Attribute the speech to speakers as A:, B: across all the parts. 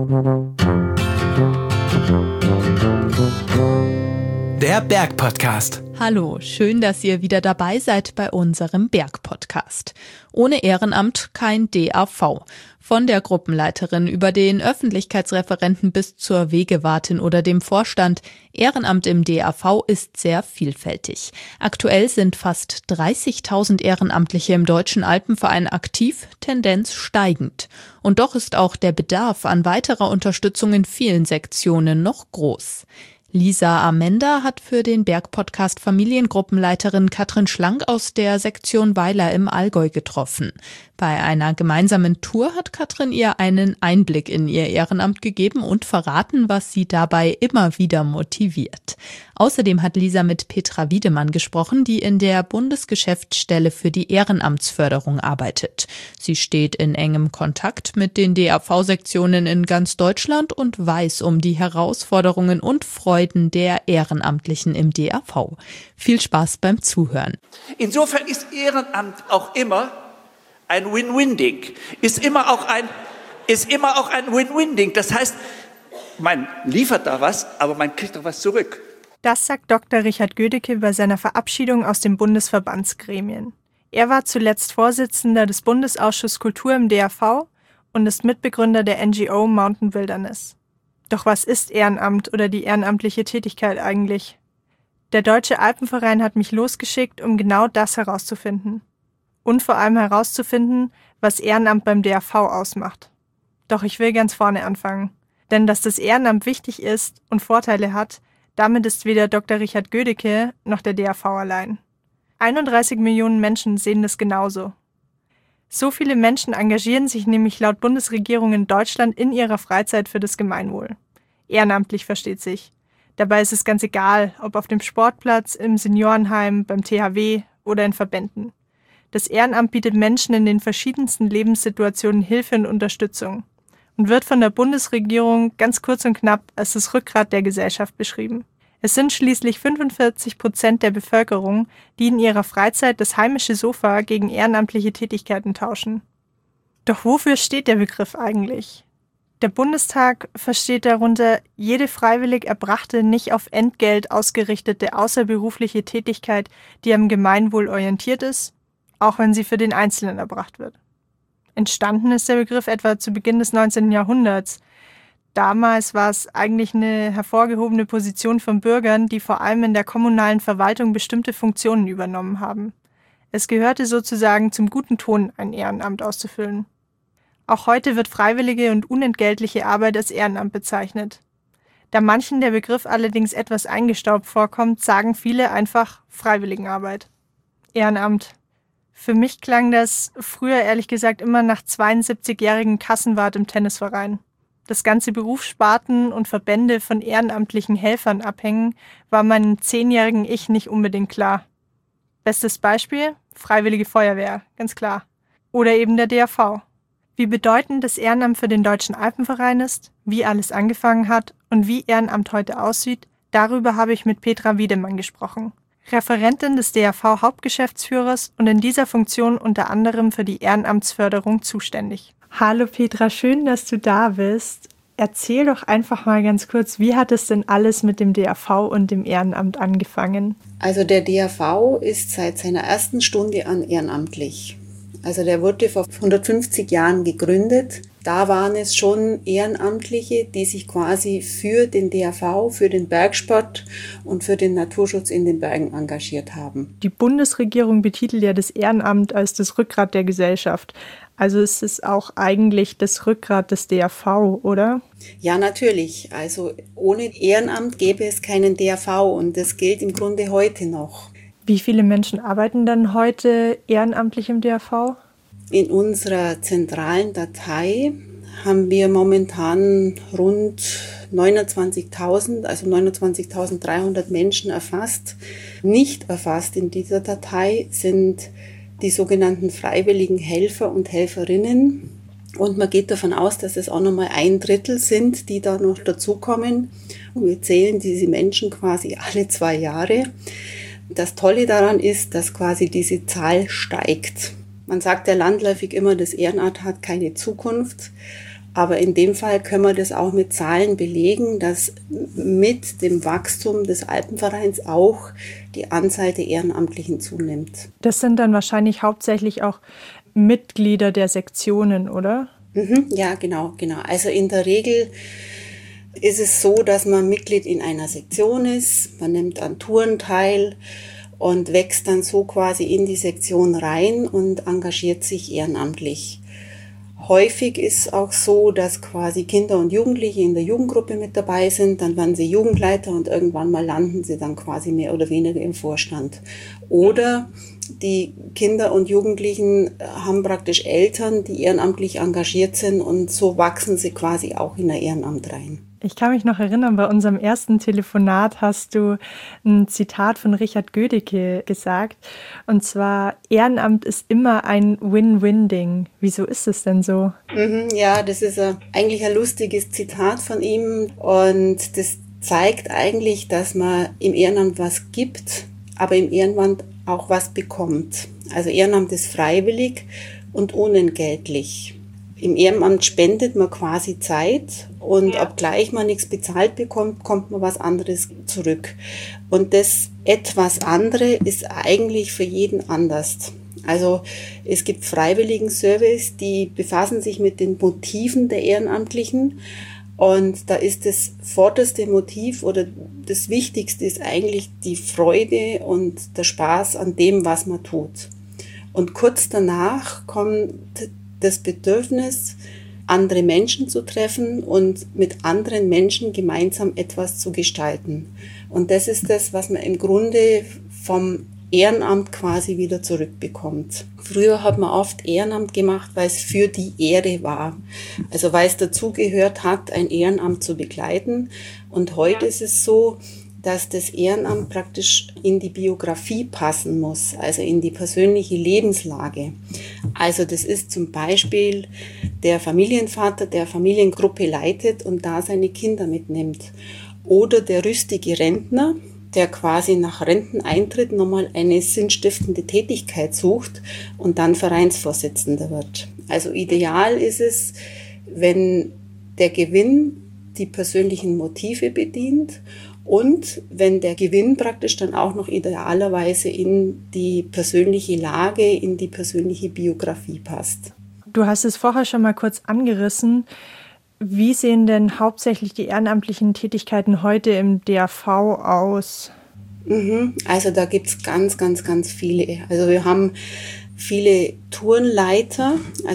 A: Der Berg-Podcast.
B: Hallo, schön, dass ihr wieder dabei seid bei unserem Berg-Podcast. Ohne Ehrenamt kein DAV. Von der Gruppenleiterin über den Öffentlichkeitsreferenten bis zur Wegewartin oder dem Vorstand. Ehrenamt im DAV ist sehr vielfältig. Aktuell sind fast 30.000 Ehrenamtliche im Deutschen Alpenverein aktiv, Tendenz steigend. Und doch ist auch der Bedarf an weiterer Unterstützung in vielen Sektionen noch groß. Lisa Amenda hat für den Berg-Podcast Familiengruppenleiterin Katrin Schlank aus der Sektion Weiler im Allgäu getroffen. Bei einer gemeinsamen Tour hat Katrin ihr einen Einblick in ihr Ehrenamt gegeben und verraten, was sie dabei immer wieder motiviert. Außerdem hat Lisa mit Petra Wiedemann gesprochen, die in der Bundesgeschäftsstelle für die Ehrenamtsförderung arbeitet. Sie steht in engem Kontakt mit den DAV-Sektionen in ganz Deutschland und weiß um die Herausforderungen und Freuden der Ehrenamtlichen im DAV. Viel Spaß beim Zuhören.
C: Insofern ist Ehrenamt auch immer ein Win-Win-Ding. Ist immer auch ein Win-Win-Ding. Das heißt, man liefert da was, aber man kriegt doch was zurück.
D: Das sagt Dr. Richard Gödecke bei seiner Verabschiedung aus den Bundesverbandsgremien. Er war zuletzt Vorsitzender des Bundesausschusses Kultur im DAV und ist Mitbegründer der NGO Mountain Wilderness. Doch was ist Ehrenamt oder die ehrenamtliche Tätigkeit eigentlich? Der Deutsche Alpenverein hat mich losgeschickt, um genau das herauszufinden. Und vor allem herauszufinden, was Ehrenamt beim DAV ausmacht. Doch ich will ganz vorne anfangen. Denn dass das Ehrenamt wichtig ist und Vorteile hat, damit ist weder Dr. Richard Gödecke noch der DAV allein. 31 Millionen Menschen sehen das genauso. So viele Menschen engagieren sich nämlich laut Bundesregierung in Deutschland in ihrer Freizeit für das Gemeinwohl. Ehrenamtlich versteht sich. Dabei ist es ganz egal, ob auf dem Sportplatz, im Seniorenheim, beim THW oder in Verbänden. Das Ehrenamt bietet Menschen in den verschiedensten Lebenssituationen Hilfe und Unterstützung und wird von der Bundesregierung ganz kurz und knapp als das Rückgrat der Gesellschaft beschrieben. Es sind schließlich 45% der Bevölkerung, die in ihrer Freizeit das heimische Sofa gegen ehrenamtliche Tätigkeiten tauschen. Doch wofür steht der Begriff eigentlich? Der Bundestag versteht darunter jede freiwillig erbrachte, nicht auf Entgelt ausgerichtete außerberufliche Tätigkeit, die am Gemeinwohl orientiert ist, auch wenn sie für den Einzelnen erbracht wird. Entstanden ist der Begriff etwa zu Beginn des 19. Jahrhunderts. Damals war es eigentlich eine hervorgehobene Position von Bürgern, die vor allem in der kommunalen Verwaltung bestimmte Funktionen übernommen haben. Es gehörte sozusagen zum guten Ton, ein Ehrenamt auszufüllen. Auch heute wird freiwillige und unentgeltliche Arbeit als Ehrenamt bezeichnet. Da manchen der Begriff allerdings etwas eingestaubt vorkommt, sagen viele einfach Freiwilligenarbeit. Ehrenamt. Für mich klang das früher ehrlich gesagt immer nach 72-jährigen Kassenwart im Tennisverein. Dass ganze Berufssparten und Verbände von ehrenamtlichen Helfern abhängen, war meinem 10-jährigen Ich nicht unbedingt klar. Bestes Beispiel? Freiwillige Feuerwehr, ganz klar. Oder eben der DAV. Wie bedeutend das Ehrenamt für den Deutschen Alpenverein ist, wie alles angefangen hat und wie Ehrenamt heute aussieht, darüber habe ich mit Petra Wiedemann gesprochen. Referentin des DAV-Hauptgeschäftsführers und in dieser Funktion unter anderem für die Ehrenamtsförderung zuständig. Hallo Petra, schön, dass du da bist. Erzähl doch einfach mal ganz kurz, wie hat es denn alles mit dem DAV und dem Ehrenamt angefangen?
E: Also der DAV ist seit seiner ersten Stunde an ehrenamtlich. Also der wurde vor 150 Jahren gegründet. Da waren es schon Ehrenamtliche, die sich quasi für den DAV, für den Bergsport und für den Naturschutz in den Bergen engagiert haben.
D: Die Bundesregierung betitelt ja das Ehrenamt als das Rückgrat der Gesellschaft. Also ist es auch eigentlich das Rückgrat des DAV, oder?
E: Ja, natürlich. Also ohne Ehrenamt gäbe es keinen DAV und das gilt im Grunde heute noch.
D: Wie viele Menschen arbeiten dann heute ehrenamtlich im DAV?
E: In unserer zentralen Datei haben wir momentan rund 29.000, also 29.300 Menschen erfasst. Nicht erfasst in dieser Datei sind die sogenannten freiwilligen Helfer und Helferinnen. Und man geht davon aus, dass es auch nochmal 1/3 sind, die da noch dazukommen. Und wir zählen diese Menschen quasi alle 2 Jahre. Das Tolle daran ist, dass quasi diese Zahl steigt. Man sagt ja landläufig immer, das Ehrenamt hat keine Zukunft. Aber in dem Fall können wir das auch mit Zahlen belegen, dass mit dem Wachstum des Alpenvereins auch die Anzahl der Ehrenamtlichen zunimmt.
D: Das sind dann wahrscheinlich hauptsächlich auch Mitglieder der Sektionen, oder?
E: Ja, genau. Also in der Regel ist es so, dass man Mitglied in einer Sektion ist, man nimmt an Touren teil und wächst dann so quasi in die Sektion rein und engagiert sich ehrenamtlich. Häufig ist auch so, dass quasi Kinder und Jugendliche in der Jugendgruppe mit dabei sind, dann werden sie Jugendleiter und irgendwann mal landen sie dann quasi mehr oder weniger im Vorstand. Oder die Kinder und Jugendlichen haben praktisch Eltern, die ehrenamtlich engagiert sind und so wachsen sie quasi auch in ein Ehrenamt rein.
D: Ich kann mich noch erinnern, bei unserem ersten Telefonat hast du ein Zitat von Richard Gödecke gesagt. Und zwar, Ehrenamt ist immer ein Win-Win-Ding. Wieso ist es denn so?
E: Ja, das ist eigentlich ein lustiges Zitat von ihm. Und das zeigt eigentlich, dass man im Ehrenamt was gibt, aber im Ehrenamt auch was bekommt. Also Ehrenamt ist freiwillig und unentgeltlich. Im Ehrenamt spendet man quasi Zeit und obgleich man nichts bezahlt bekommt, kommt man was anderes zurück. Und das etwas andere ist eigentlich für jeden anders. Also es gibt Freiwilligenservice, die befassen sich mit den Motiven der Ehrenamtlichen. Und da ist das vorderste Motiv oder das Wichtigste ist eigentlich die Freude und der Spaß an dem, was man tut. Und kurz danach kommt das Bedürfnis, andere Menschen zu treffen und mit anderen Menschen gemeinsam etwas zu gestalten. Und das ist das, was man im Grunde vom Ehrenamt quasi wieder zurückbekommt. Früher hat man oft Ehrenamt gemacht, weil es für die Ehre war. Also weil es dazugehört hat, ein Ehrenamt zu begleiten. Und heute ist es so, dass das Ehrenamt praktisch in die Biografie passen muss, also in die persönliche Lebenslage. Also das ist zum Beispiel der Familienvater, der Familiengruppe leitet und da seine Kinder mitnimmt. Oder der rüstige Rentner, der quasi nach Renteneintritt nochmal eine sinnstiftende Tätigkeit sucht und dann Vereinsvorsitzender wird. Also ideal ist es, wenn der Gewinn die persönlichen Motive bedient und wenn der Gewinn praktisch dann auch noch idealerweise in die persönliche Lage, in die persönliche Biografie passt.
D: Du hast es vorher schon mal kurz angerissen. Wie sehen denn hauptsächlich die ehrenamtlichen Tätigkeiten heute im DAV aus?
E: Also da gibt's ganz viele. Also wir haben viele Tourenleiter,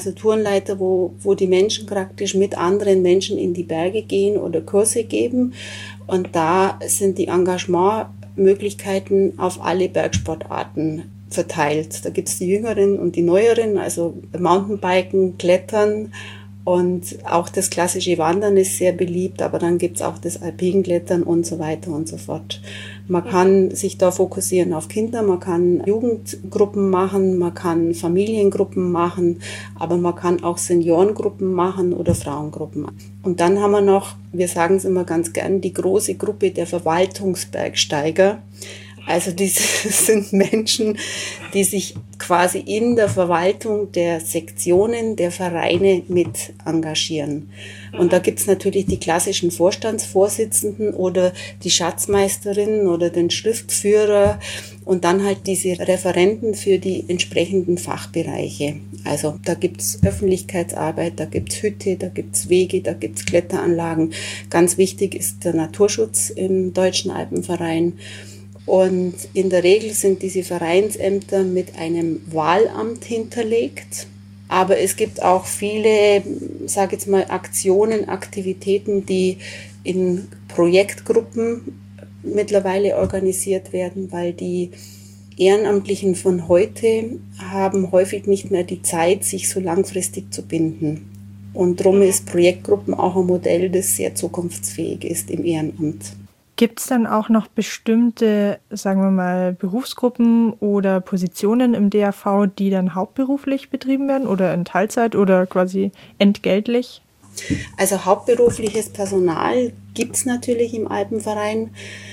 E: wo die Menschen praktisch mit anderen Menschen in die Berge gehen oder Kurse geben. Und da sind die Engagementmöglichkeiten auf alle Bergsportarten verteilt. Da gibt's die Jüngeren und die Neueren, also Mountainbiken, Klettern und auch das klassische Wandern ist sehr beliebt, aber dann gibt's auch das Alpinklettern und so weiter und so fort. Man kann sich da fokussieren auf Kinder, man kann Jugendgruppen machen, man kann Familiengruppen machen, aber man kann auch Seniorengruppen machen oder Frauengruppen. Und dann haben wir noch, wir sagen es immer ganz gern, die große Gruppe der Verwaltungsbergsteiger. Also diese sind Menschen, die sich quasi in der Verwaltung der Sektionen, der Vereine mit engagieren. Und da gibt's natürlich die klassischen Vorstandsvorsitzenden oder die Schatzmeisterin oder den Schriftführer und dann halt diese Referenten für die entsprechenden Fachbereiche. Also da gibt's Öffentlichkeitsarbeit, da gibt's Hütte, da gibt's Wege, da gibt's Kletteranlagen. Ganz wichtig ist der Naturschutz im Deutschen Alpenverein. Und in der Regel sind diese Vereinsämter mit einem Wahlamt hinterlegt. Aber es gibt auch viele, sage jetzt mal, Aktionen, Aktivitäten, die in Projektgruppen mittlerweile organisiert werden, weil die Ehrenamtlichen von heute haben häufig nicht mehr die Zeit, sich so langfristig zu binden. Und darum ist Projektgruppen auch ein Modell, das sehr zukunftsfähig ist im Ehrenamt.
D: Gibt es dann auch noch bestimmte, sagen wir mal, Berufsgruppen oder Positionen im DAV, die dann hauptberuflich betrieben werden oder in Teilzeit oder quasi entgeltlich?
E: Also hauptberufliches Personal gibt es natürlich im Alpenverein.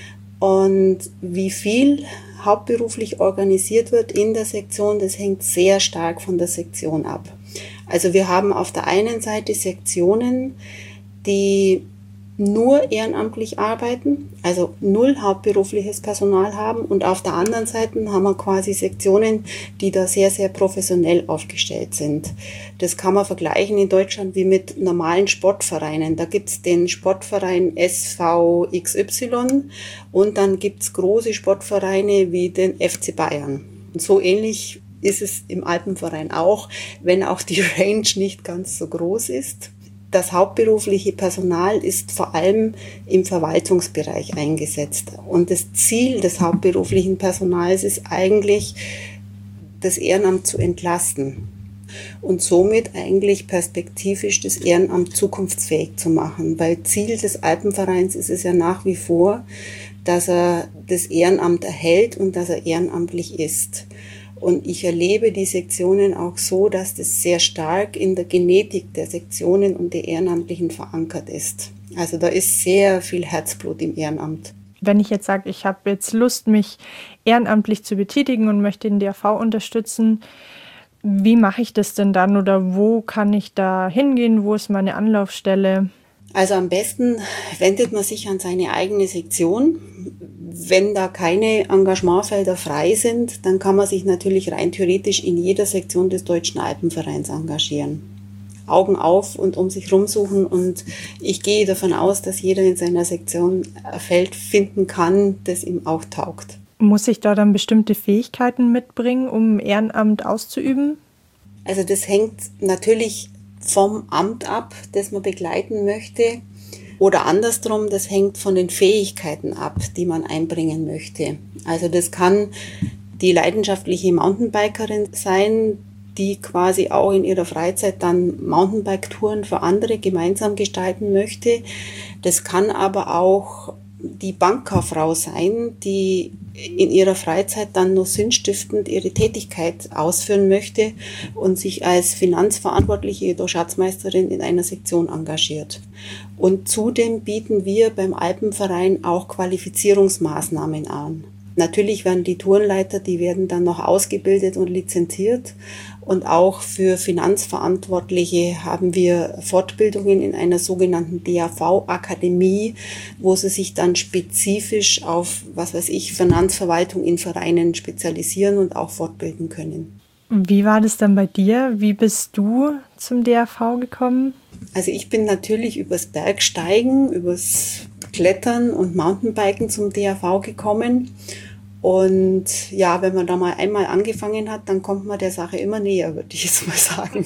E: Und wie viel hauptberuflich organisiert wird in der Sektion, das hängt sehr stark von der Sektion ab. Also wir haben auf der einen Seite Sektionen, die nur ehrenamtlich arbeiten, also null hauptberufliches Personal haben, und auf der anderen Seite haben wir quasi Sektionen, die da sehr, sehr professionell aufgestellt sind. Das kann man vergleichen in Deutschland wie mit normalen Sportvereinen. Da gibt's den Sportverein SV XY und dann gibt's große Sportvereine wie den FC Bayern. Und so ähnlich ist es im Alpenverein auch, wenn auch die Range nicht ganz so groß ist. Das hauptberufliche Personal ist vor allem im Verwaltungsbereich eingesetzt. Und das Ziel des hauptberuflichen Personals ist eigentlich, das Ehrenamt zu entlasten und somit eigentlich perspektivisch das Ehrenamt zukunftsfähig zu machen. Weil Ziel des Alpenvereins ist es ja nach wie vor, dass er das Ehrenamt erhält und dass er ehrenamtlich ist. Und ich erlebe die Sektionen auch so, dass das sehr stark in der Genetik der Sektionen und der Ehrenamtlichen verankert ist. Also da ist sehr viel Herzblut im Ehrenamt.
D: Wenn ich jetzt sage, ich habe jetzt Lust, mich ehrenamtlich zu betätigen und möchte den DAV unterstützen, wie mache ich das denn dann oder wo kann ich da hingehen? Wo ist meine Anlaufstelle?
E: Also am besten wendet man sich an seine eigene Sektion. Wenn da keine Engagementfelder frei sind, dann kann man sich natürlich rein theoretisch in jeder Sektion des Deutschen Alpenvereins engagieren. Augen auf und um sich rumsuchen, und ich gehe davon aus, dass jeder in seiner Sektion ein Feld finden kann, das ihm auch taugt.
D: Muss ich da dann bestimmte Fähigkeiten mitbringen, um Ehrenamt auszuüben?
E: Also das hängt natürlich vom Amt ab, das man begleiten möchte. Oder andersrum, das hängt von den Fähigkeiten ab, die man einbringen möchte. Also das kann die leidenschaftliche Mountainbikerin sein, die quasi auch in ihrer Freizeit dann Mountainbike-Touren für andere gemeinsam gestalten möchte. Das kann aber auch die Bankkauffrau sein, die in ihrer Freizeit dann nur sinnstiftend ihre Tätigkeit ausführen möchte und sich als Finanzverantwortliche oder Schatzmeisterin in einer Sektion engagiert. Und zudem bieten wir beim Alpenverein auch Qualifizierungsmaßnahmen an. Natürlich werden die Tourenleiter, die werden dann noch ausgebildet und lizenziert. Und auch für Finanzverantwortliche haben wir Fortbildungen in einer sogenannten DAV-Akademie, wo sie sich dann spezifisch auf, Finanzverwaltung in Vereinen spezialisieren und auch fortbilden können.
D: Wie war das dann bei dir? Wie bist du zum DAV gekommen?
E: Also ich bin natürlich übers Bergsteigen, übers Klettern und Mountainbiken zum DAV gekommen. Und ja, wenn man da mal einmal angefangen hat, dann kommt man der Sache immer näher, würde ich jetzt mal sagen.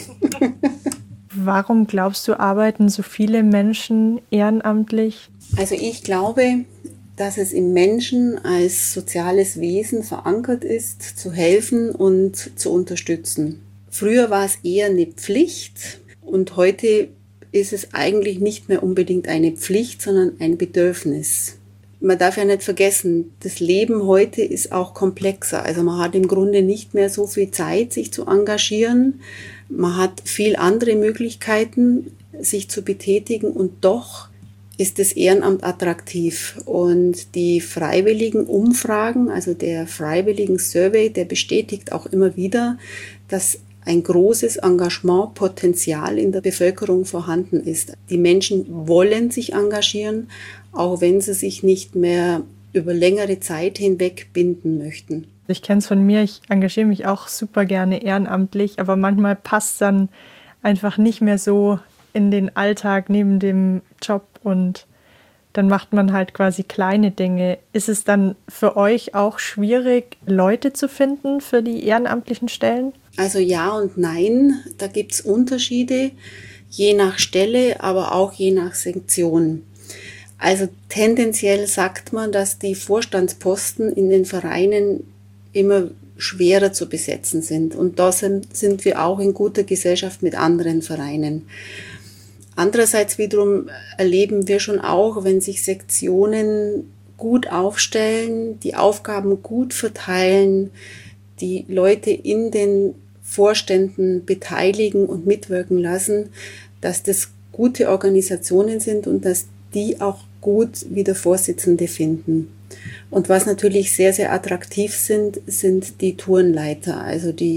D: Warum glaubst du, arbeiten so viele Menschen ehrenamtlich?
E: Also ich glaube, dass es im Menschen als soziales Wesen verankert ist, zu helfen und zu unterstützen. Früher war es eher eine Pflicht und heute ist es eigentlich nicht mehr unbedingt eine Pflicht, sondern ein Bedürfnis. Man darf ja nicht vergessen, das Leben heute ist auch komplexer. Also man hat im Grunde nicht mehr so viel Zeit, sich zu engagieren. Man hat viel andere Möglichkeiten, sich zu betätigen, und doch ist das Ehrenamt attraktiv. Und die freiwilligen Umfragen, also der freiwilligen Survey, der bestätigt auch immer wieder, dass ein großes Engagementpotenzial in der Bevölkerung vorhanden ist. Die Menschen wollen sich engagieren, auch wenn sie sich nicht mehr über längere Zeit hinweg binden möchten.
D: Ich kenne es von mir, ich engagiere mich auch super gerne ehrenamtlich, aber manchmal passt es dann einfach nicht mehr so in den Alltag neben dem Job, und dann macht man halt quasi kleine Dinge. Ist es dann für euch auch schwierig, Leute zu finden für die ehrenamtlichen Stellen?
E: Also ja und nein, da gibt's Unterschiede, je nach Stelle, aber auch je nach Sektion. Also tendenziell sagt man, dass die Vorstandsposten in den Vereinen immer schwerer zu besetzen sind. Und da sind wir auch in guter Gesellschaft mit anderen Vereinen. Andererseits wiederum erleben wir schon auch, wenn sich Sektionen gut aufstellen, die Aufgaben gut verteilen, die Leute in den Vorständen beteiligen und mitwirken lassen, dass das gute Organisationen sind und dass die auch gut wieder Vorsitzende finden. Und was natürlich sehr, sehr attraktiv sind die Tourenleiter, also die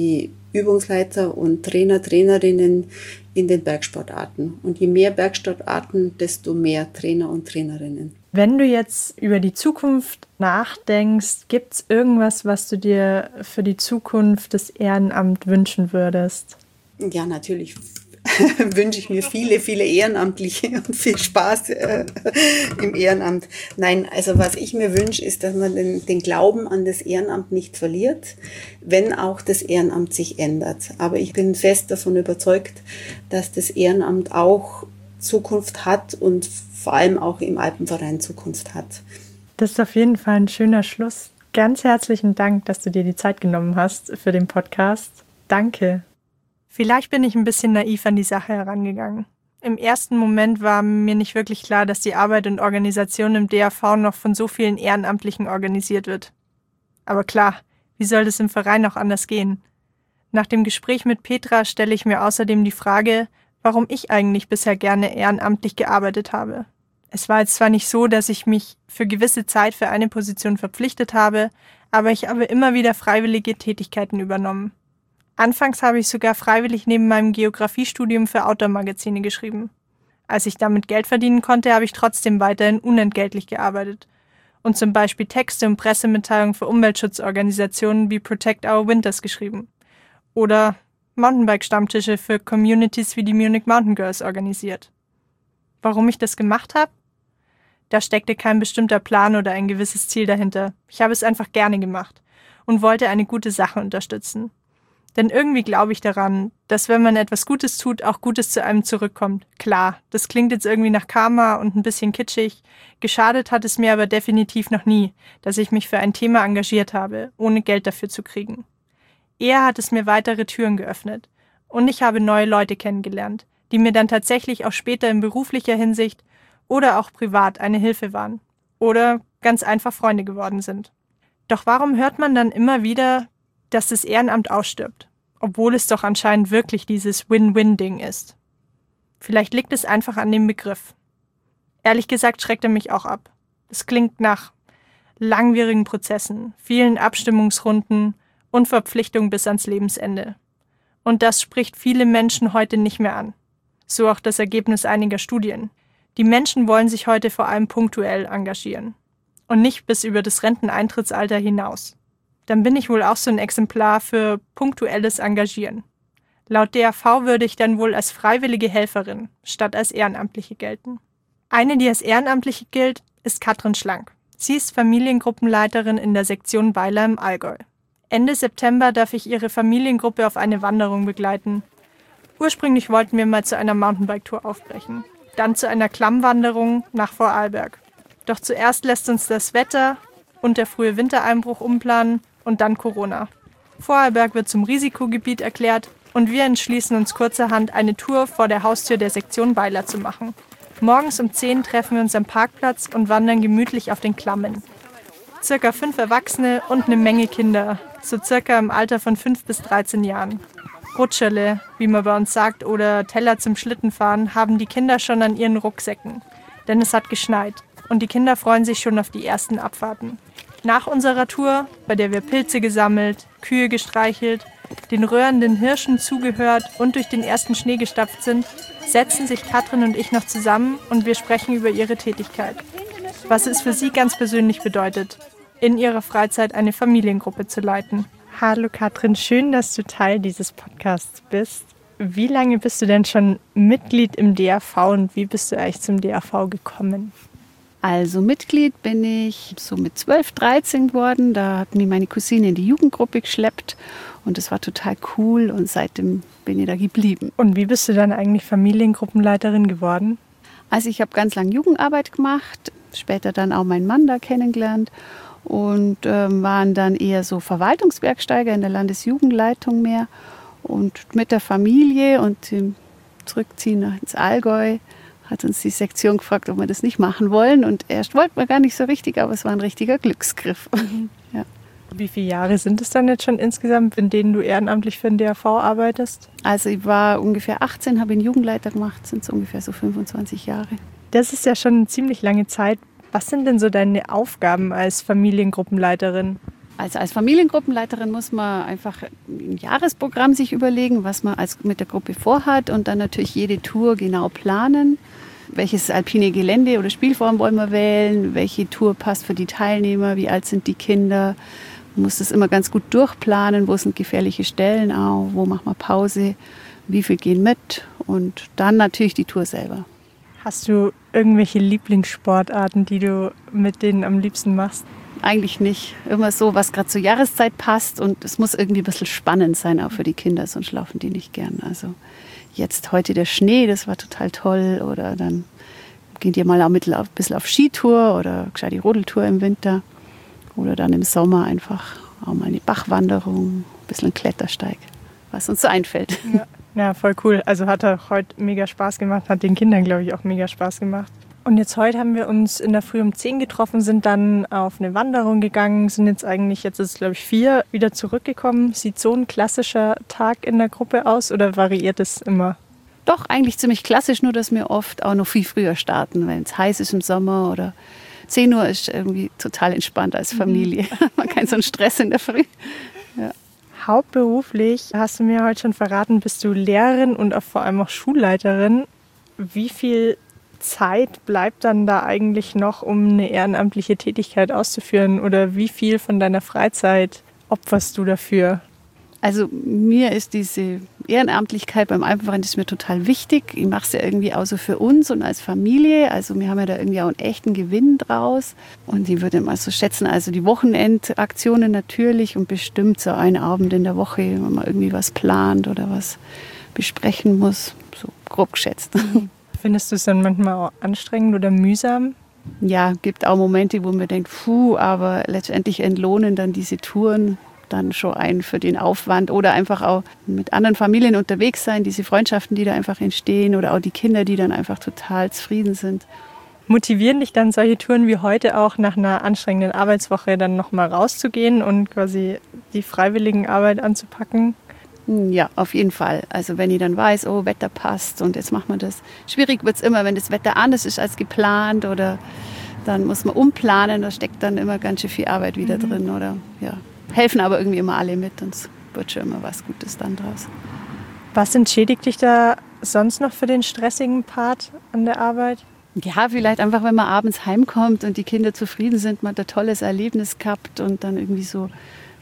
E: Übungsleiter und Trainer, Trainerinnen in den Bergsportarten. Und je mehr Bergsportarten, desto mehr Trainer und Trainerinnen.
D: Wenn du jetzt über die Zukunft nachdenkst, gibt es irgendwas, was du dir für die Zukunft des Ehrenamts wünschen würdest?
E: Ja, natürlich wünsche ich mir viele, viele Ehrenamtliche und viel Spaß im Ehrenamt. Nein, also was ich mir wünsche, ist, dass man den Glauben an das Ehrenamt nicht verliert, wenn auch das Ehrenamt sich ändert. Aber ich bin fest davon überzeugt, dass das Ehrenamt auch Zukunft hat und vor allem auch im Alpenverein Zukunft hat.
D: Das ist auf jeden Fall ein schöner Schluss. Ganz herzlichen Dank, dass du dir die Zeit genommen hast für den Podcast. Danke. Vielleicht bin ich ein bisschen naiv an die Sache herangegangen. Im ersten Moment war mir nicht wirklich klar, dass die Arbeit und Organisation im DAV noch von so vielen Ehrenamtlichen organisiert wird. Aber klar, wie soll das im Verein auch anders gehen? Nach dem Gespräch mit Petra stelle ich mir außerdem die Frage, warum ich eigentlich bisher gerne ehrenamtlich gearbeitet habe. Es war jetzt zwar nicht so, dass ich mich für gewisse Zeit für eine Position verpflichtet habe, aber ich habe immer wieder freiwillige Tätigkeiten übernommen. Anfangs habe ich sogar freiwillig neben meinem Geografiestudium für Outdoor-Magazine geschrieben. Als ich damit Geld verdienen konnte, habe ich trotzdem weiterhin unentgeltlich gearbeitet und zum Beispiel Texte und Pressemitteilungen für Umweltschutzorganisationen wie Protect Our Winters geschrieben oder Mountainbike-Stammtische für Communities wie die Munich Mountain Girls organisiert. Warum ich das gemacht habe? Da steckte kein bestimmter Plan oder ein gewisses Ziel dahinter. Ich habe es einfach gerne gemacht und wollte eine gute Sache unterstützen. Denn irgendwie glaube ich daran, dass wenn man etwas Gutes tut, auch Gutes zu einem zurückkommt. Klar, das klingt jetzt irgendwie nach Karma und ein bisschen kitschig. Geschadet hat es mir aber definitiv noch nie, dass ich mich für ein Thema engagiert habe, ohne Geld dafür zu kriegen. Eher hat es mir weitere Türen geöffnet. Und ich habe neue Leute kennengelernt, die mir dann tatsächlich auch später in beruflicher Hinsicht oder auch privat eine Hilfe waren. Oder ganz einfach Freunde geworden sind. Doch warum hört man dann immer wieder, dass das Ehrenamt ausstirbt, obwohl es doch anscheinend wirklich dieses Win-Win-Ding ist? Vielleicht liegt es einfach an dem Begriff. Ehrlich gesagt schreckt er mich auch ab. Es klingt nach langwierigen Prozessen, vielen Abstimmungsrunden und Verpflichtungen bis ans Lebensende. Und das spricht viele Menschen heute nicht mehr an. So auch das Ergebnis einiger Studien. Die Menschen wollen sich heute vor allem punktuell engagieren und nicht bis über das Renteneintrittsalter hinaus. Dann bin ich wohl auch so ein Exemplar für punktuelles Engagieren. Laut DAV würde ich dann wohl als freiwillige Helferin statt als Ehrenamtliche gelten. Eine, die als Ehrenamtliche gilt, ist Katrin Schlank. Sie ist Familiengruppenleiterin in der Sektion Weiler im Allgäu. Ende September darf ich ihre Familiengruppe auf eine Wanderung begleiten. Ursprünglich wollten wir mal zu einer Mountainbike-Tour aufbrechen, dann zu einer Klammwanderung nach Vorarlberg. Doch zuerst lässt uns das Wetter und der frühe Wintereinbruch umplanen und dann Corona. Vorarlberg wird zum Risikogebiet erklärt und wir entschließen uns kurzerhand, eine Tour vor der Haustür der Sektion Weiler zu machen. Morgens um 10 treffen wir uns am Parkplatz und wandern gemütlich auf den Klammen. Circa 5 Erwachsene und eine Menge Kinder, so circa im Alter von 5 bis 13 Jahren. Rutscherle, wie man bei uns sagt, oder Teller zum Schlittenfahren haben die Kinder schon an ihren Rucksäcken. Denn es hat geschneit und die Kinder freuen sich schon auf die ersten Abfahrten. Nach unserer Tour, bei der wir Pilze gesammelt, Kühe gestreichelt, den röhrenden Hirschen zugehört und durch den ersten Schnee gestapft sind, setzen sich Katrin und ich noch zusammen und wir sprechen über ihre Tätigkeit. Was es für sie ganz persönlich bedeutet, in ihrer Freizeit eine Familiengruppe zu leiten. Hallo Katrin, schön, dass du Teil dieses Podcasts bist. Wie lange bist du denn schon Mitglied im DAV und wie bist du eigentlich zum DAV gekommen?
F: Also Mitglied bin ich so mit 12, 13 geworden. Da hat mich meine Cousine in die Jugendgruppe geschleppt und das war total cool und seitdem bin ich da geblieben.
D: Und wie bist du dann eigentlich Familiengruppenleiterin geworden?
F: Also ich habe ganz lange Jugendarbeit gemacht, später dann auch meinen Mann da kennengelernt und waren dann eher so Verwaltungsbergsteiger in der Landesjugendleitung mehr. Und mit der Familie und dem Zurückziehen ins Allgäu hat uns die Sektion gefragt, ob wir das nicht machen wollen. Und erst wollten wir gar nicht so richtig, aber es war ein richtiger Glücksgriff. Ja.
D: Wie viele Jahre sind es dann jetzt schon insgesamt, in denen du ehrenamtlich für den DAV arbeitest?
F: Also ich war ungefähr 18, habe einen Jugendleiter gemacht, sind es ungefähr so 25 Jahre.
D: Das ist ja schon eine ziemlich lange Zeit. Was sind denn so deine Aufgaben als Familiengruppenleiterin?
F: Also als Familiengruppenleiterin muss man einfach ein Jahresprogramm sich überlegen, was man mit der Gruppe vorhat und dann natürlich jede Tour genau planen. Welches alpine Gelände oder Spielform wollen wir wählen? Welche Tour passt für die Teilnehmer? Wie alt sind die Kinder? Man muss das immer ganz gut durchplanen. Wo sind gefährliche Stellen auch? Wo machen wir Pause? Wie viel gehen mit? Und dann natürlich die Tour selber.
D: Hast du irgendwelche Lieblingssportarten, die du mit denen am liebsten machst?
F: Eigentlich nicht. Immer so, was gerade zur Jahreszeit passt. Und es muss irgendwie ein bisschen spannend sein, auch für die Kinder, sonst laufen die nicht gern. Also jetzt heute der Schnee, das war total toll. Oder dann geht ihr mal ein bisschen auf Skitour oder gescheit die Rodeltour im Winter. Oder dann im Sommer einfach auch mal eine Bachwanderung, ein bisschen ein Klettersteig, was uns so einfällt.
D: Ja, voll cool. Also hat auch heute mega Spaß gemacht, hat den Kindern, glaube ich, auch mega Spaß gemacht. Und jetzt heute haben wir uns in der Früh um 10 getroffen, sind dann auf eine Wanderung gegangen, sind jetzt ist es glaube ich 4, wieder zurückgekommen. Sieht so ein klassischer Tag in der Gruppe aus oder variiert es immer?
F: Doch, eigentlich ziemlich klassisch, nur dass wir oft auch noch viel früher starten, wenn es heiß ist im Sommer oder 10 Uhr ist irgendwie total entspannt als Familie. Man hat keinen so einen Stress in der Früh. Ja.
D: Hauptberuflich, hast du mir heute schon verraten, bist du Lehrerin und auch vor allem auch Schulleiterin. Wie viel Zeit bleibt dann da eigentlich noch, um eine ehrenamtliche Tätigkeit auszuführen? Oder wie viel von deiner Freizeit opferst du dafür?
F: Also mir ist diese Ehrenamtlichkeit beim Alpenverein ist mir total wichtig. Ich mache es ja irgendwie auch so für uns und als Familie. Also wir haben ja da irgendwie auch einen echten Gewinn draus. Und ich würde mal so schätzen, also die Wochenendaktionen natürlich und bestimmt so einen Abend in der Woche, wenn man irgendwie was plant oder was besprechen muss. So grob geschätzt.
D: Findest du es dann manchmal auch anstrengend oder mühsam?
F: Ja, gibt auch Momente, wo man denkt, aber letztendlich entlohnen dann diese Touren dann schon ein für den Aufwand oder einfach auch mit anderen Familien unterwegs sein, diese Freundschaften, die da einfach entstehen oder auch die Kinder, die dann einfach total zufrieden sind.
D: Motivieren dich dann solche Touren wie heute auch nach einer anstrengenden Arbeitswoche dann nochmal rauszugehen und quasi die Freiwilligenarbeit anzupacken?
F: Ja, auf jeden Fall. Also wenn ich dann weiß, Wetter passt und jetzt machen wir das. Schwierig wird es immer, wenn das Wetter anders ist als geplant oder dann muss man umplanen, da steckt dann immer ganz schön viel Arbeit wieder drin oder ja. Helfen aber irgendwie immer alle mit und es wird schon immer was Gutes dann draus.
D: Was entschädigt dich da sonst noch für den stressigen Part an der Arbeit?
F: Ja, vielleicht einfach, wenn man abends heimkommt und die Kinder zufrieden sind, man hat ein tolles Erlebnis gehabt und dann irgendwie so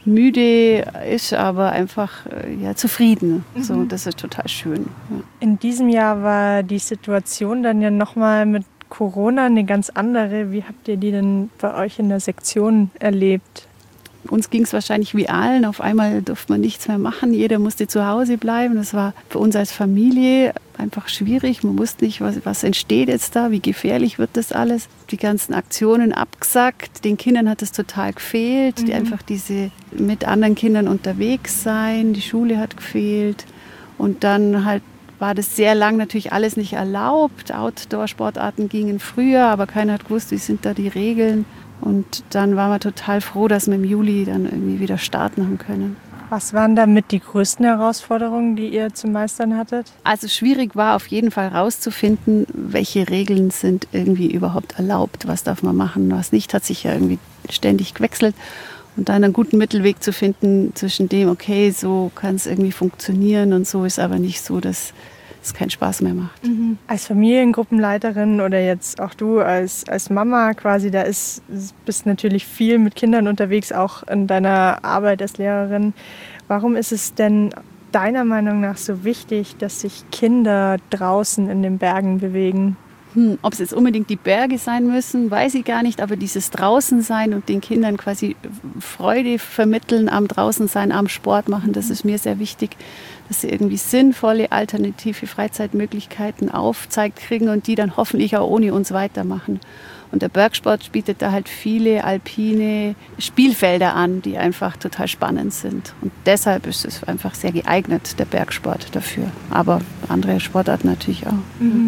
F: müde ist, aber einfach zufrieden. So, das ist total schön. Ja.
D: In diesem Jahr war die Situation dann ja nochmal mit Corona eine ganz andere. Wie habt ihr die denn bei euch in der Sektion erlebt?
F: Uns ging es wahrscheinlich wie allen. Auf einmal durfte man nichts mehr machen. Jeder musste zu Hause bleiben. Das war für uns als Familie einfach schwierig. Man wusste nicht, was entsteht jetzt da, wie gefährlich wird das alles. Die ganzen Aktionen abgesagt. Den Kindern hat es total gefehlt. Die einfach diese mit anderen Kindern unterwegs sein. Die Schule hat gefehlt. Und dann halt war das sehr lang natürlich alles nicht erlaubt. Outdoor-Sportarten gingen früher, aber keiner hat gewusst, wie sind da die Regeln. Und dann waren wir total froh, dass wir im Juli dann irgendwie wieder starten haben können.
D: Was waren damit die größten Herausforderungen, die ihr zu meistern hattet?
F: Also schwierig war auf jeden Fall rauszufinden, welche Regeln sind irgendwie überhaupt erlaubt. Was darf man machen, was nicht, hat sich ja irgendwie ständig gewechselt. Und dann einen guten Mittelweg zu finden zwischen dem, okay, so kann es irgendwie funktionieren und so ist aber nicht so, dass es keinen Spaß mehr macht.
D: Als Familiengruppenleiterin oder jetzt auch du als Mama quasi, bist natürlich viel mit Kindern unterwegs, auch in deiner Arbeit als Lehrerin. Warum ist es denn deiner Meinung nach so wichtig, dass sich Kinder draußen in den Bergen bewegen?
F: Ob es jetzt unbedingt die Berge sein müssen, weiß ich gar nicht, aber dieses Draußensein und den Kindern quasi Freude vermitteln am Draußensein, am Sport machen, das ist mir sehr wichtig, dass sie irgendwie sinnvolle, alternative Freizeitmöglichkeiten aufgezeigt kriegen und die dann hoffentlich auch ohne uns weitermachen. Und der Bergsport bietet da halt viele alpine Spielfelder an, die einfach total spannend sind. Und deshalb ist es einfach sehr geeignet, der Bergsport dafür. Aber andere Sportarten natürlich auch.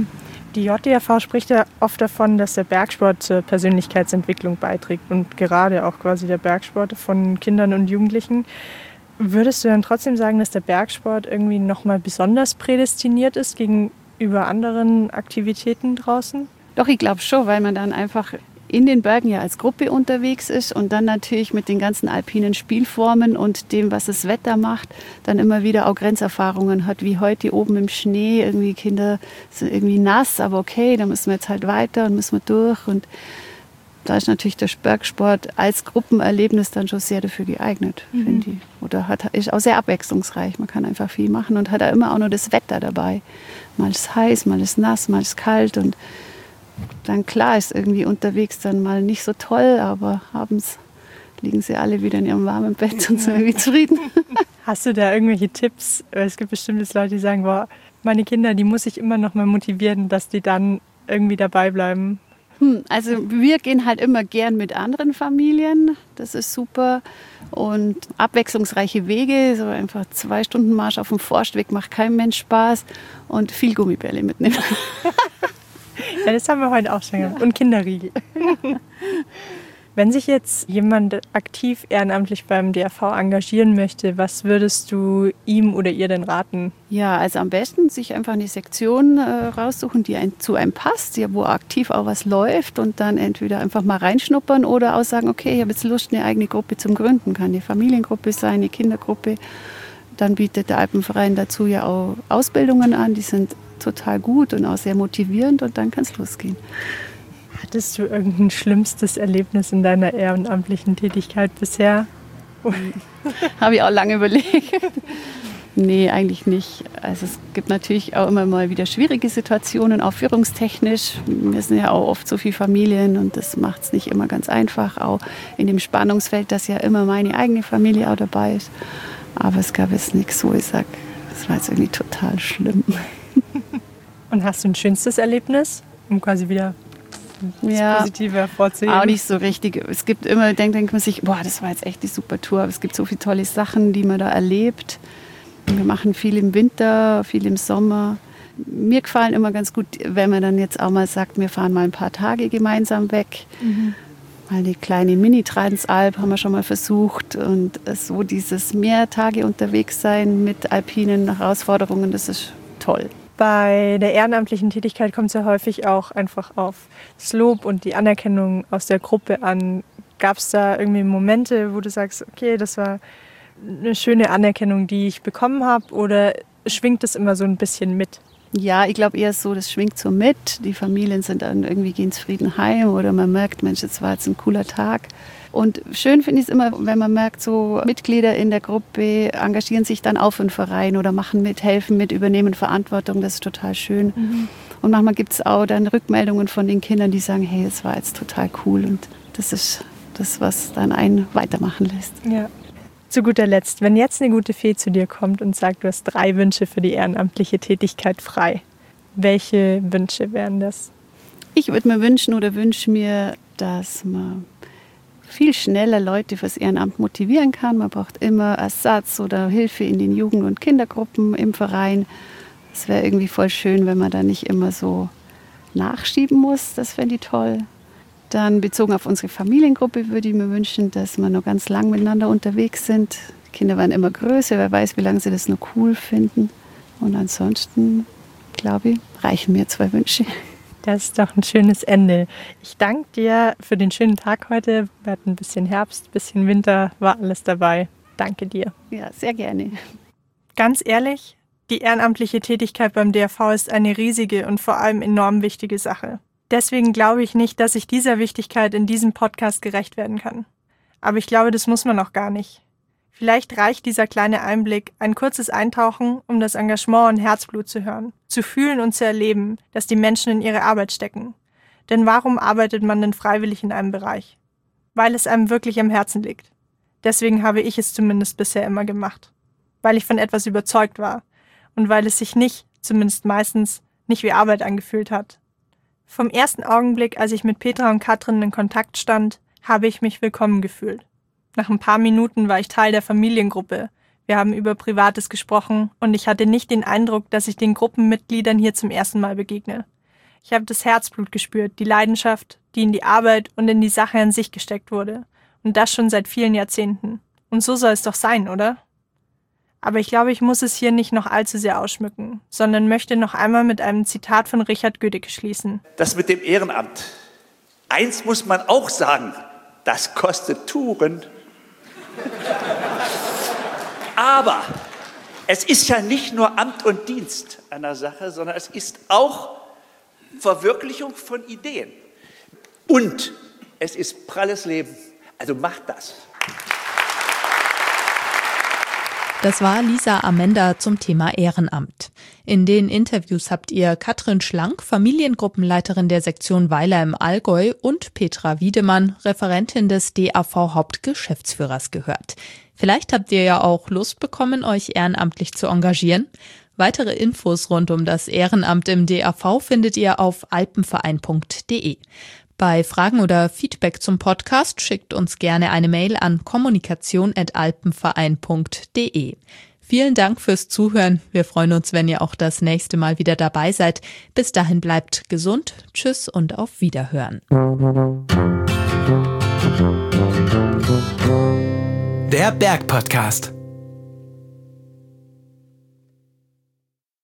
D: Die JDRV spricht ja oft davon, dass der Bergsport zur Persönlichkeitsentwicklung beiträgt und gerade auch quasi der Bergsport von Kindern und Jugendlichen. Würdest du dann trotzdem sagen, dass der Bergsport irgendwie nochmal besonders prädestiniert ist gegenüber anderen Aktivitäten draußen?
F: Doch, ich glaube schon, weil man dann einfach in den Bergen ja als Gruppe unterwegs ist und dann natürlich mit den ganzen alpinen Spielformen und dem, was das Wetter macht, dann immer wieder auch Grenzerfahrungen hat, wie heute oben im Schnee. Irgendwie Kinder sind irgendwie nass, aber okay, da müssen wir jetzt halt weiter und müssen wir durch. Und da ist natürlich der Bergsport als Gruppenerlebnis dann schon sehr dafür geeignet, finde ich. Oder ist auch sehr abwechslungsreich. Man kann einfach viel machen und hat auch immer auch nur das Wetter dabei. Mal ist heiß, mal ist nass, mal ist kalt. Und dann klar ist irgendwie unterwegs dann mal nicht so toll, aber abends liegen sie alle wieder in ihrem warmen Bett und sind irgendwie zufrieden.
D: Hast du da irgendwelche Tipps? Es gibt bestimmt Leute, die sagen, boah, meine Kinder, die muss ich immer noch mal motivieren, dass die dann irgendwie dabei bleiben.
F: Also wir gehen halt immer gern mit anderen Familien, das ist super. Und abwechslungsreiche Wege, so einfach 2 Stunden Marsch auf dem Forstweg macht keinem Mensch Spaß. Und viel Gummibälle mitnehmen.
D: Ja, das haben wir heute auch schon gemacht. Und Kinderriegel. Wenn sich jetzt jemand aktiv ehrenamtlich beim DRV engagieren möchte, was würdest du ihm oder ihr denn raten?
F: Ja, also am besten sich einfach eine Sektion raussuchen, die zu einem passt, ja, wo aktiv auch was läuft und dann entweder einfach mal reinschnuppern oder auch sagen, okay, ich habe jetzt Lust, eine eigene Gruppe zum Gründen. Kann eine Familiengruppe sein, eine Kindergruppe. Dann bietet der Alpenverein dazu ja auch Ausbildungen an, die sind total gut und auch sehr motivierend und dann kann es losgehen.
D: Hattest du irgendein schlimmstes Erlebnis in deiner ehrenamtlichen Tätigkeit bisher?
F: Habe ich auch lange überlegt. Nee, eigentlich nicht. Also es gibt natürlich auch immer mal wieder schwierige Situationen, auch führungstechnisch. Wir sind ja auch oft so viele Familien und das macht es nicht immer ganz einfach. Auch in dem Spannungsfeld, dass ja immer meine eigene Familie auch dabei ist. Aber es gab jetzt nichts, wo ich sage, das war jetzt irgendwie total schlimm.
D: Und hast du ein schönstes Erlebnis, um quasi wieder das Positive hervorzuheben?
F: Auch nicht so richtig. Es gibt immer, denkt man sich, boah, das war jetzt echt eine super Tour. Aber es gibt so viele tolle Sachen, die man da erlebt. Wir machen viel im Winter, viel im Sommer. Mir gefallen immer ganz gut, wenn man dann jetzt auch mal sagt, wir fahren mal ein paar Tage gemeinsam weg. Mal eine kleine Mini-Transalp haben wir schon mal versucht. Und so dieses mehr Tage unterwegs sein mit alpinen Herausforderungen, das ist toll.
D: Bei der ehrenamtlichen Tätigkeit kommt es ja häufig auch einfach auf das Lob und die Anerkennung aus der Gruppe an. Gab es da irgendwie Momente, wo du sagst, okay, das war eine schöne Anerkennung, die ich bekommen habe, oder schwingt das immer so ein bisschen mit?
F: Ja, ich glaube eher so, das schwingt so mit. Die Familien sind dann irgendwie gehen zufrieden heim oder man merkt, Mensch, das war jetzt ein cooler Tag. Und schön finde ich es immer, wenn man merkt, so Mitglieder in der Gruppe engagieren sich dann auch für einen Verein oder machen mit, helfen mit, übernehmen Verantwortung. Das ist total schön. Und manchmal gibt es auch dann Rückmeldungen von den Kindern, die sagen, hey, das war jetzt total cool. Und das ist das, was dann einen weitermachen lässt.
D: Ja. Zu guter Letzt, wenn jetzt eine gute Fee zu dir kommt und sagt, du hast 3 Wünsche für die ehrenamtliche Tätigkeit frei, welche Wünsche wären das?
F: Ich würde mir wünsche mir, dass man viel schneller Leute fürs Ehrenamt motivieren kann. Man braucht immer Ersatz oder Hilfe in den Jugend- und Kindergruppen im Verein. Es wäre irgendwie voll schön, wenn man da nicht immer so nachschieben muss. Das fände ich toll. Dann bezogen auf unsere Familiengruppe würde ich mir wünschen, dass wir noch ganz lang miteinander unterwegs sind. Die Kinder werden immer größer, wer weiß, wie lange sie das noch cool finden. Und ansonsten, glaube ich, reichen mir 2 Wünsche.
D: Das ist doch ein schönes Ende. Ich danke dir für den schönen Tag heute. Wir hatten ein bisschen Herbst, ein bisschen Winter, war alles dabei. Danke dir.
F: Ja, sehr gerne.
D: Ganz ehrlich, die ehrenamtliche Tätigkeit beim DRV ist eine riesige und vor allem enorm wichtige Sache. Deswegen glaube ich nicht, dass ich dieser Wichtigkeit in diesem Podcast gerecht werden kann. Aber ich glaube, das muss man auch gar nicht. Vielleicht reicht dieser kleine Einblick, ein kurzes Eintauchen, um das Engagement und Herzblut zu hören, zu fühlen und zu erleben, dass die Menschen in ihre Arbeit stecken. Denn warum arbeitet man denn freiwillig in einem Bereich? Weil es einem wirklich am Herzen liegt. Deswegen habe ich es zumindest bisher immer gemacht. Weil ich von etwas überzeugt war und weil es sich nicht, zumindest meistens, nicht wie Arbeit angefühlt hat. Vom ersten Augenblick, als ich mit Petra und Katrin in Kontakt stand, habe ich mich willkommen gefühlt. Nach ein paar Minuten war ich Teil der Familiengruppe. Wir haben über Privates gesprochen und ich hatte nicht den Eindruck, dass ich den Gruppenmitgliedern hier zum ersten Mal begegne. Ich habe das Herzblut gespürt, die Leidenschaft, die in die Arbeit und in die Sache an sich gesteckt wurde. Und das schon seit vielen Jahrzehnten. Und so soll es doch sein, oder? Aber ich glaube, ich muss es hier nicht noch allzu sehr ausschmücken, sondern möchte noch einmal mit einem Zitat von Richard Gödicke schließen.
C: Das mit dem Ehrenamt Eins muss man auch sagen, das kostet Touren. Aber es ist ja nicht nur Amt und Dienst an der Sache, sondern es ist auch Verwirklichung von Ideen. Und es ist pralles Leben. Also macht das.
B: Das war Lisa Amenda zum Thema Ehrenamt. In den Interviews habt ihr Katrin Schlank, Familiengruppenleiterin der Sektion Weiler im Allgäu, und Petra Wiedemann, Referentin des DAV-Hauptgeschäftsführers, gehört. Vielleicht habt ihr ja auch Lust bekommen, euch ehrenamtlich zu engagieren. Weitere Infos rund um das Ehrenamt im DAV findet ihr auf alpenverein.de. Bei Fragen oder Feedback zum Podcast schickt uns gerne eine Mail an kommunikation@alpenverein.de. Vielen Dank fürs Zuhören. Wir freuen uns, wenn ihr auch das nächste Mal wieder dabei seid. Bis dahin bleibt gesund. Tschüss und auf Wiederhören.
A: Der Berg-Podcast.